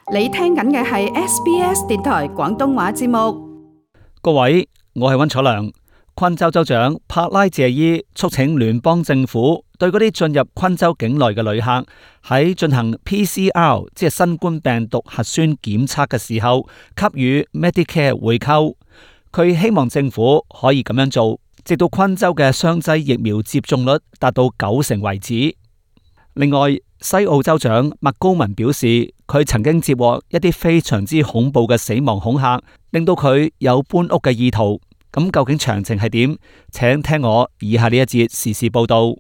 你聽緊嘅係 SBS 電台廣東話節目。 各位，我係溫楚良。昆州州長帕拉謝伊促請聯邦政府對嗰啲進入昆州境內嘅旅客喺進行 PCR， 即係新冠病毒核酸檢測嘅時候，給予 Medicare 回扣。佢希望政府可以咁樣做，直到昆州嘅雙劑疫苗接種率達到90%為止。另外，西澳州長麥高文表示，佢曾經接獲一啲非常之恐怖嘅死亡恐嚇，令到佢有搬屋嘅意圖。咁究竟詳情係點？請聽我以下呢一節時事報道。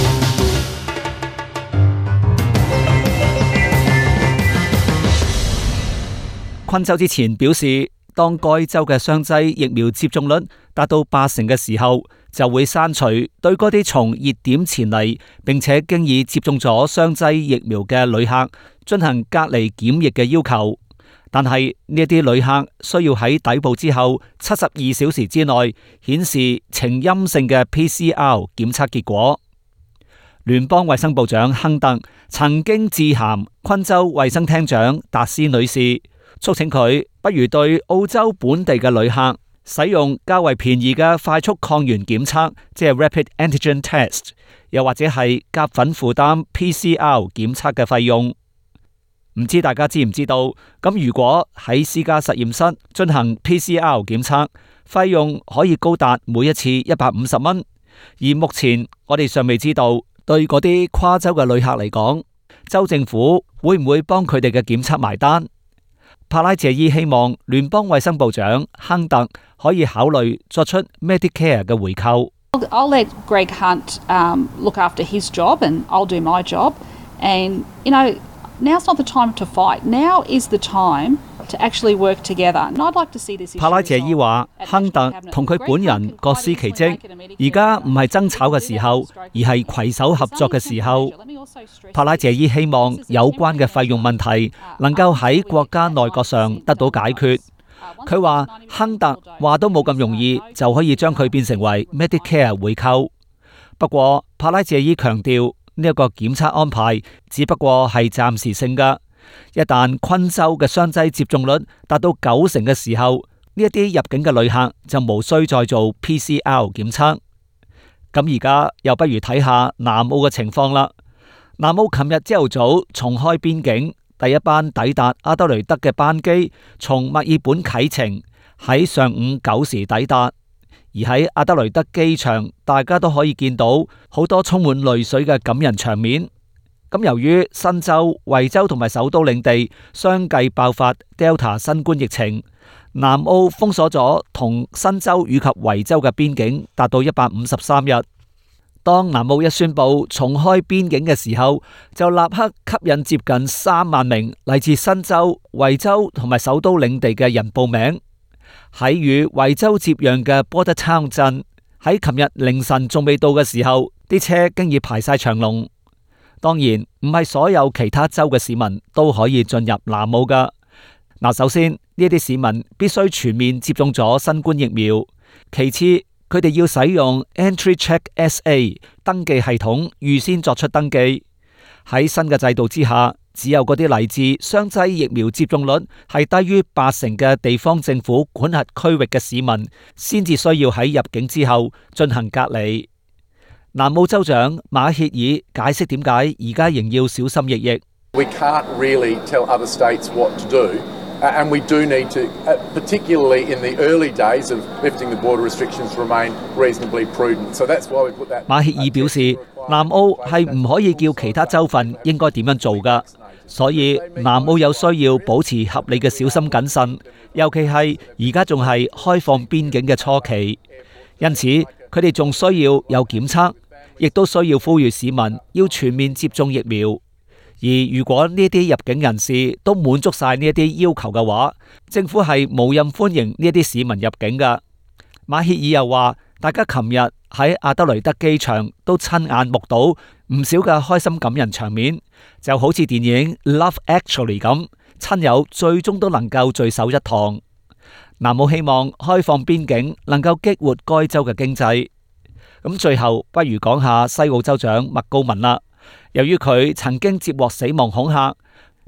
昆州之前表示，當該州嘅雙劑疫苗接種率達到80%嘅時候，就會刪除對嗰啲從熱點前嚟並且經已接種咗雙劑疫苗嘅旅客進行隔離檢疫嘅要求。但係呢啲旅客需要喺抵埗之後72小時之內顯示呈陰性嘅 PCR 檢測結果。聯邦衛生部長亨特曾經致函昆州衛生廳長達斯女士，促請佢不如對澳洲本地嘅旅客使用較為便宜嘅快速抗原檢測，即係 Rapid Antigen Test， 又或者係夾份負擔 PCR 檢測嘅費用。唔知大家知唔知道？咁如果喺私家實驗室進行 PCR 檢測，費用可以高達每一次150蚊。而目前我哋尚未知道，對嗰啲跨州嘅旅客嚟講，州政府會唔會幫佢哋嘅檢測埋單？帕拉謝伊希望聯邦衛生部長亨特可以考慮作出 Medicare 嘅回扣。 I'll let Greg Hunt look after his job and I'll do my job. And, now's not the time to fight. Now is the time to actually work together. And I'd like to see this issue. 帕拉謝伊話，亨特同佢本人各司其職，而家唔係爭吵嘅時候，而係攜手合作嘅時候。帕拉謝伊希望有關嘅費用問題能夠喺國家內閣上得到解決。佢話亨特話都冇咁容易就可以將佢變成為 Medicare 回扣。不過帕拉謝伊強調，呢一個檢測安排只不過係暫時性㗎，一旦昆州嘅雙劑接種率達到90%嘅時候，呢一啲入境嘅旅客就無需再做 PCR 檢測。咁而家又不如睇下南澳嘅情況啦。南澳琴日朝頭早重開邊境，第一班抵達阿德雷德嘅班機從墨爾本啟程，喺上午9時抵達。而喺阿德雷德機場，大家都可以見到好多充滿淚水嘅感人場面。咁由於新州、維州同埋首都領地相繼爆發 Delta 新冠疫情，南澳封鎖咗同新州以及維州嘅邊境達到153日。當南澳一宣布重開邊境嘅時候，就立刻吸引接近3萬名嚟自新州、維州同埋首都領地嘅人報名。喺與維州接壤嘅 Border Town 鎮，喺琴日凌晨仲未到嘅時候，啲車經已排晒長龍。當然唔係所有其他州嘅市民都可以進入南澳㗎。嗱，首先呢啲市民必須全面接種咗新冠疫苗，其次佢哋要使用 EntriCheck SA 登記系統預先作出登記。喺新嘅制度之下，只有嗰啲嚟自雙劑疫苗接種率係低於80%嘅地方政府管轄區域嘅市民，先至需要喺入境之後進行隔離。南澳州長馬歇爾解釋點解而家仍要小心翼翼。 We can't really tell other states what to do, and we do need to, particularly in the early days of lifting the border restrictions, remain reasonably prudent. So that's why we put that. 馬歇爾表示，南澳係唔可以叫其他州份應該點樣做㗎，所以南澳有需要保持合理嘅小心謹慎，尤其係而家仲係開放邊境嘅初期，因此佢哋仲需要有檢測，亦都需要呼籲市民要全面接種疫苗。而如果呢啲入境人士都滿足晒呢一啲要求嘅話，政府係無任歡迎呢一啲市民入境㗎。馬歇爾又話，大家琴日喺阿德雷德機場都親眼目睹唔少嘅開心感人場面，就好似電影 Love Actually 咁，親友最終都能夠聚首一堂。南澳希望開放邊境能夠激活該州嘅經濟。咁最後不如講下西澳州長麥高文啦。由於佢曾經接獲死亡恐嚇，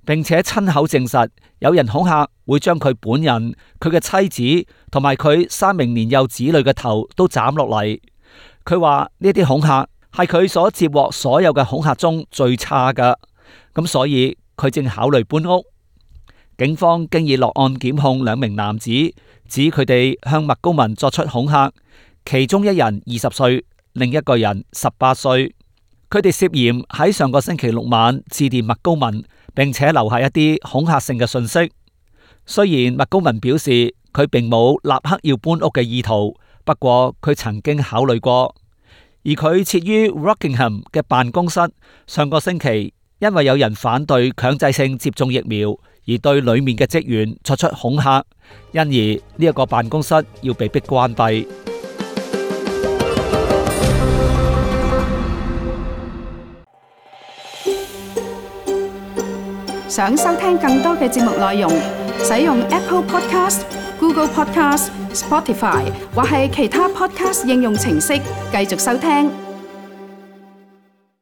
並且親口證實有人恐嚇會將佢本人、佢嘅妻子同埋佢3名年幼子女嘅頭都斬落嚟。佢話呢啲恐嚇係佢所接獲所有嘅恐嚇中最差㗎，咁所以佢正考慮搬屋。警方經已落案檢控2名男子，指佢哋向麥高文作出恐嚇，其中一人20歲，另一個人18歲。佢哋涉嫌喺上個星期6晚致電麥高文，並且留下一啲恐嚇性嘅信息。雖然麥高文表示佢並冇立刻要搬屋嘅意圖，不過佢曾經考慮過。而佢設於 Rockingham 嘅辦公室，上個星期因為有人反對強制性接種疫苗，而對裏面嘅職員作出恐嚇，因而呢一個辦公室要被迫關閉。 想收聽更多嘅節目內容，使用 Apple Podcast、Google Podcast、Spotify 或係其他 Podcast 應用程式繼續收聽。